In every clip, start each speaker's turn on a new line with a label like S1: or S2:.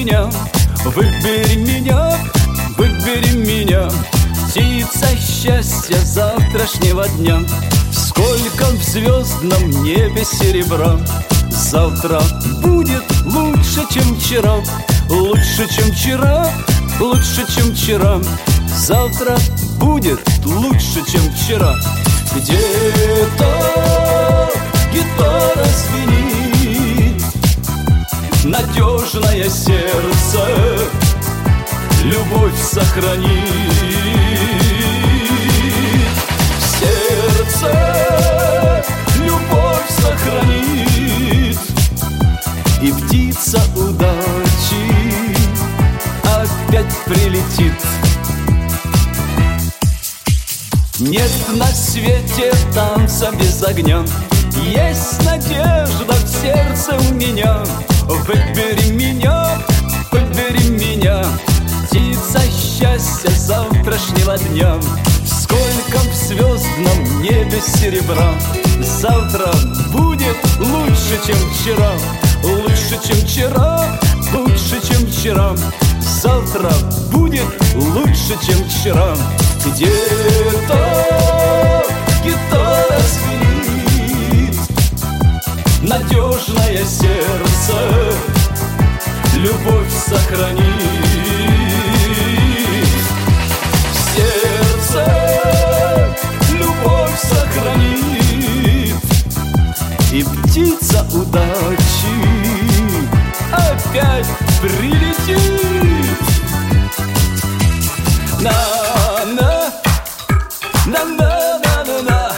S1: меня, выбери меня, выбери меня. Птица счастья завтрашнего дня. Сколько в звездном небе серебра. Завтра будет лучше, чем вчера. Лучше, чем вчера, лучше, чем вчера. Завтра будет лучше, чем вчера. Где-то гитара звенит, надежное сердце любовь сохранит. Сердце любовь сохранит, и птица удачи опять прилетит. Нет на свете танца без огня, есть надежда в сердце у меня. Выбери меня, выбери меня, птица счастья завтрашнего дня. Сколько в звездном небе серебра. Завтра будет лучше, чем вчера. Лучше, чем вчера, лучше, чем вчера. Завтра будет лучше, чем вчера. Где-то гитара звенит, надежное сердце любовь сохранит. Сердце любовь сохранит, и птица удачи опять прилетит. На-на, на-на-на-на-на,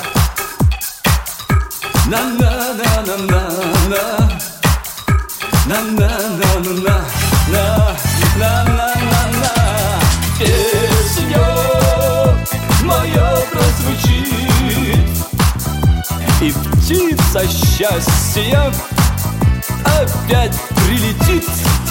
S1: на-на-на-на-на-на, на-на-на-на-на, на-на-на-на. Песня моя прозвучит, и птица счастья опять прилетит.